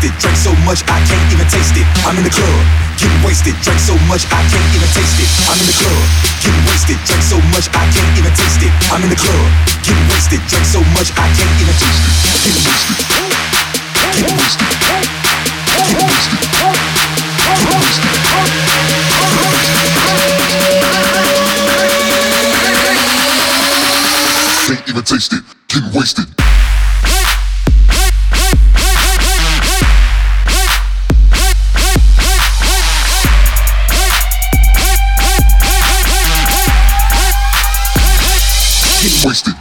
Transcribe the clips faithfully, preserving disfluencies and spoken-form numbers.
wasted, drink so much I can't even taste it. I'm in the club, getting wasted, drink so much I can't even taste it. I'm in the club, getting wasted, drink so much I can't even taste it. I'm in the club, getting wasted, drink so much I can't even taste it. Getting wasted, getting wasted, getting wasted, getting wasted. Can't even taste it, getting wasted. Wasted.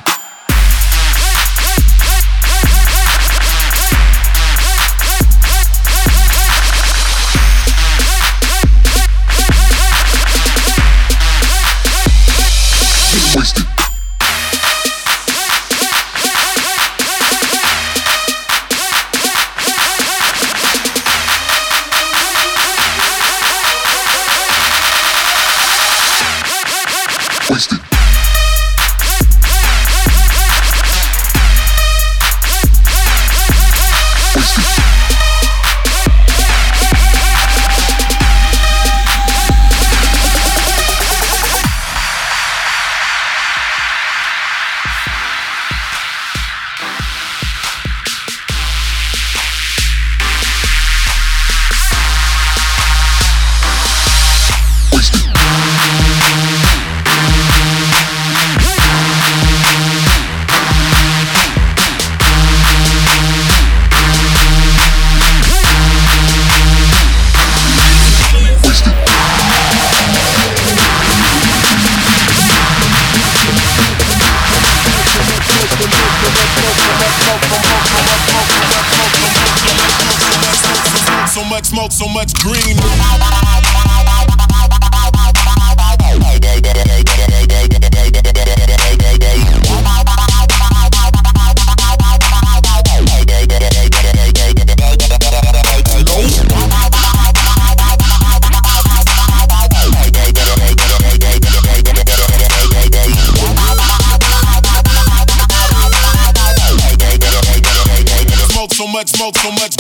Wasted. Wasted. So much smoke, so much green. Smoke so much, smoke so much.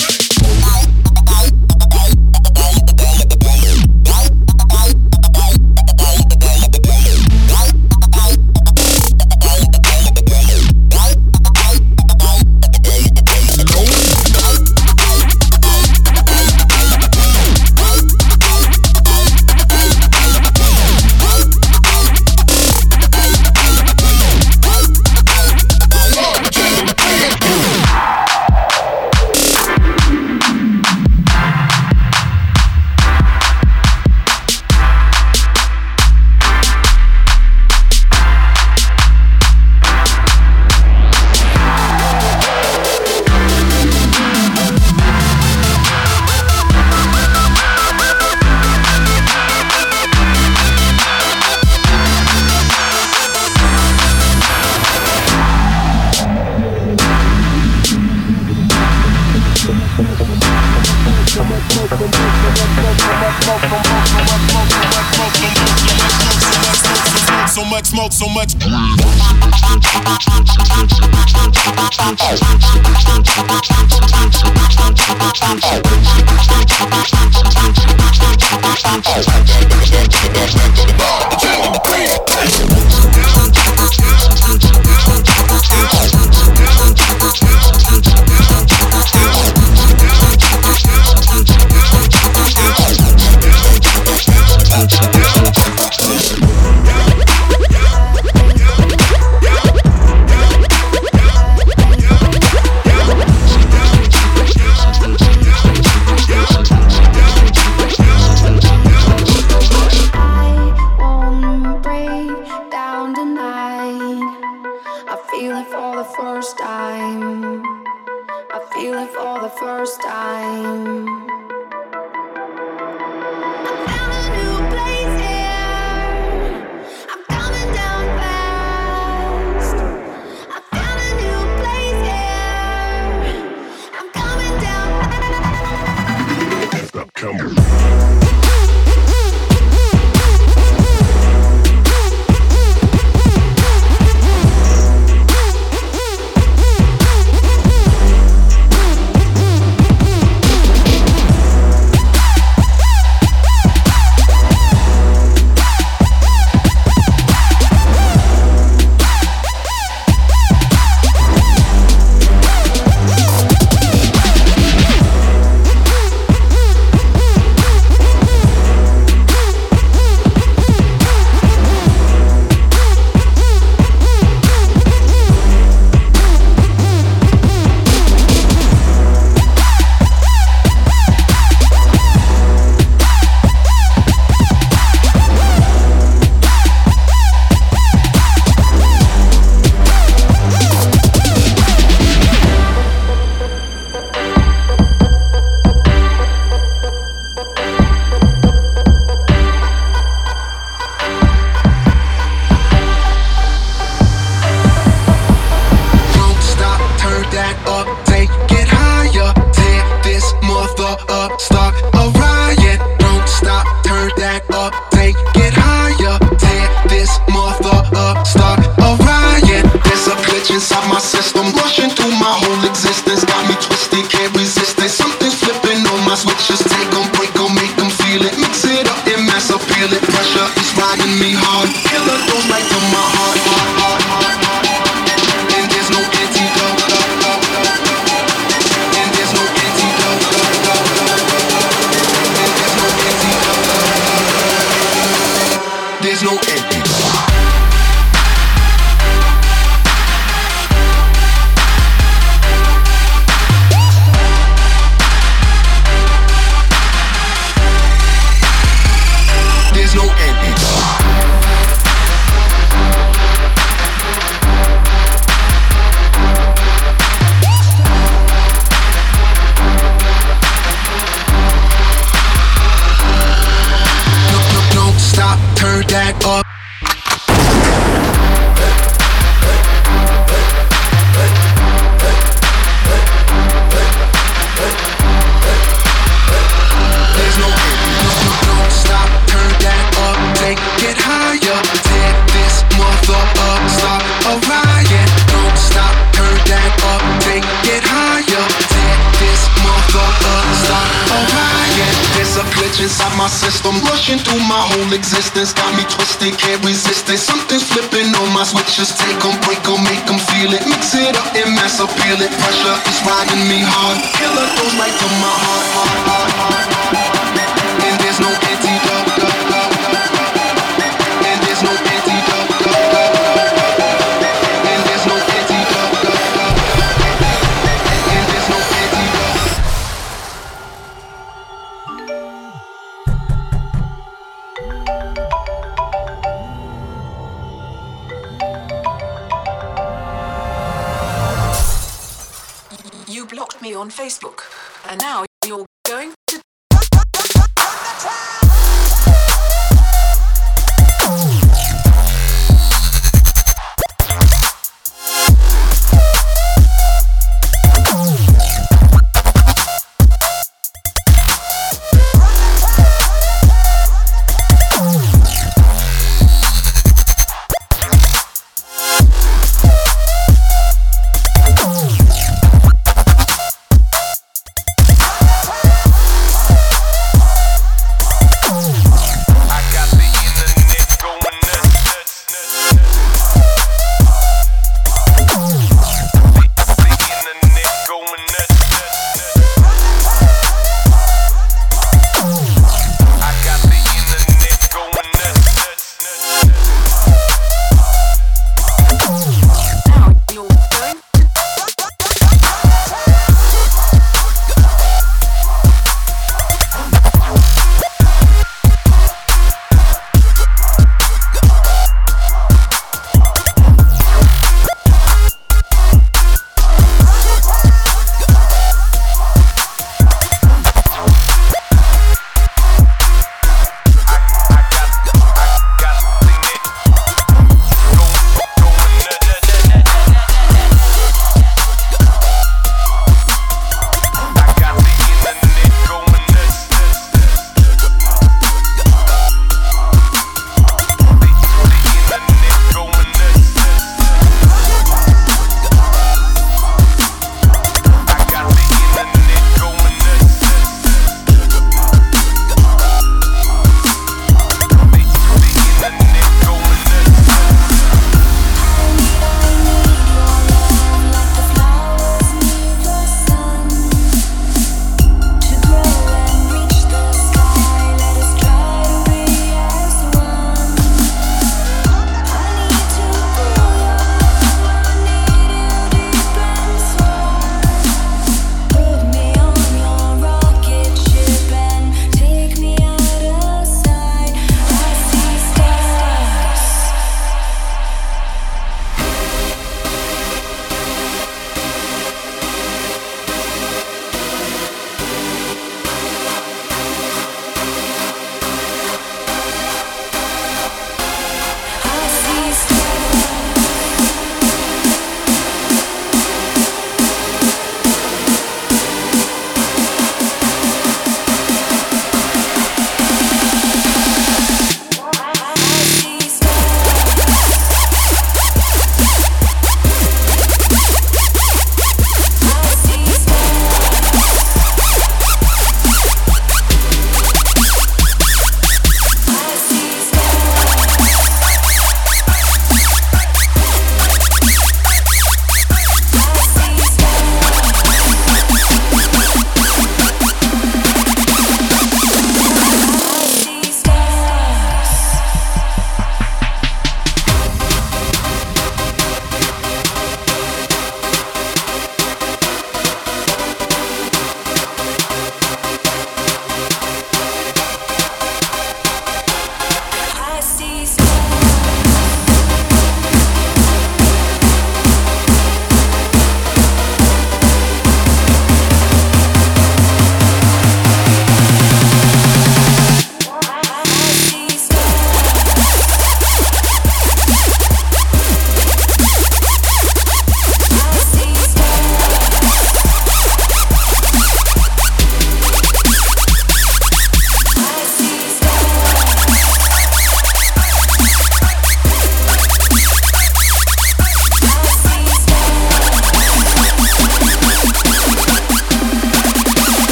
So much smoke, so much. inside my system, rushing through my whole existence. Got me twisted, can't resist it. Something's flipping on my switches. Take 'em, break 'em, make 'em feel it. Mix it up and mass appeal it. Pressure is riding me hard. Killer goes right to my heart, heart, heart, heart, heart. And there's no antidote. And there's no antidote. And there's no antidote. There's no antidote. There's no antidote. No, no, don't stop, turn that up. There's no antidote. No, don't stop, turn that up. Take it higher, tear this mother up, start a riot. Don't stop, turn that up. Take it higher, tear this mother up, start a riot. There's a glitch inside my system, rushing through my whole existence. Got me twisted, can't resist it. Something's flipping on my switches. Take 'em, break 'em, make 'em feel it. Mix it up and mass appeal it. Pressure is riding me hard. Killer goes right to my heart, heart, heart, heart, heart. And there's no antidote. And there's no antidote. And there's no antidote. And there's no antidote. You blocked me on Facebook, and now you're going to.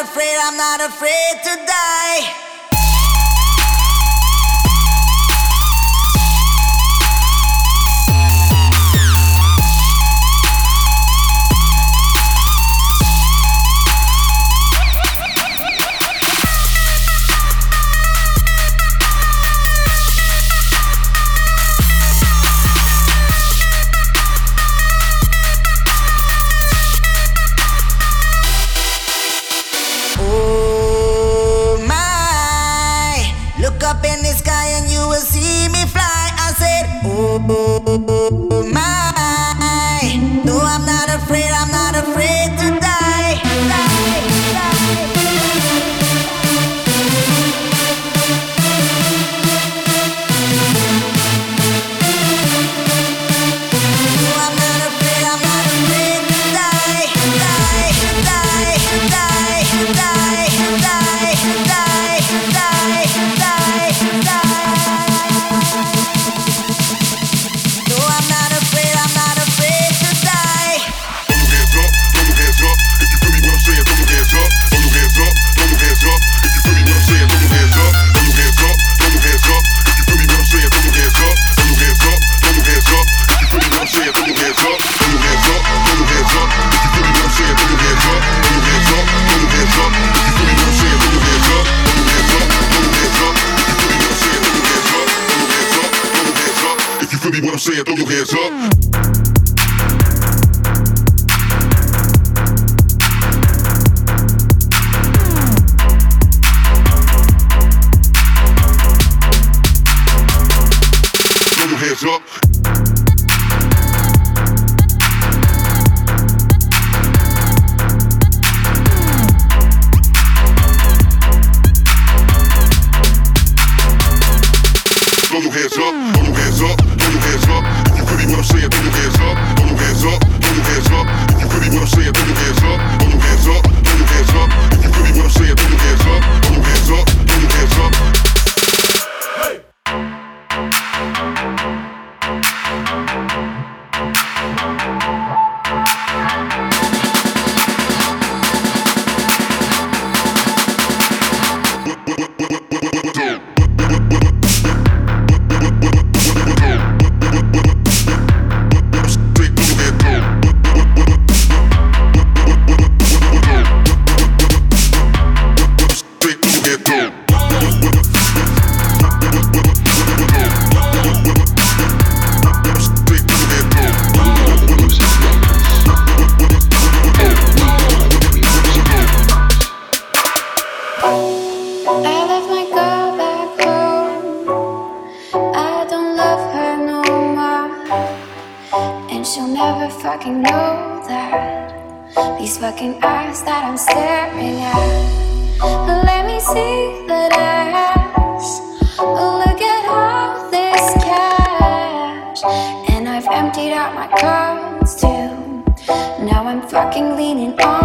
afraid, I'm not afraid to die. Emptied out my cards too. Now I'm fucking leaning on